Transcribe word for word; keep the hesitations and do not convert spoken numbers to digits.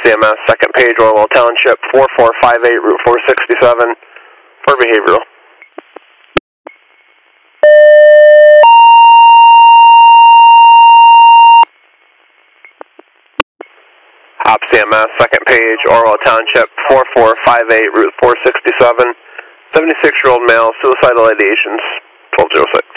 C M S, second page, Orwell Township, four four five eight, Route four sixty-seven, for behavioral. Hop C M S, second page, Orwell Township, four four five eight, Route four sixty-seven, seventy-six-year-old male, suicidal ideations, twelve oh six.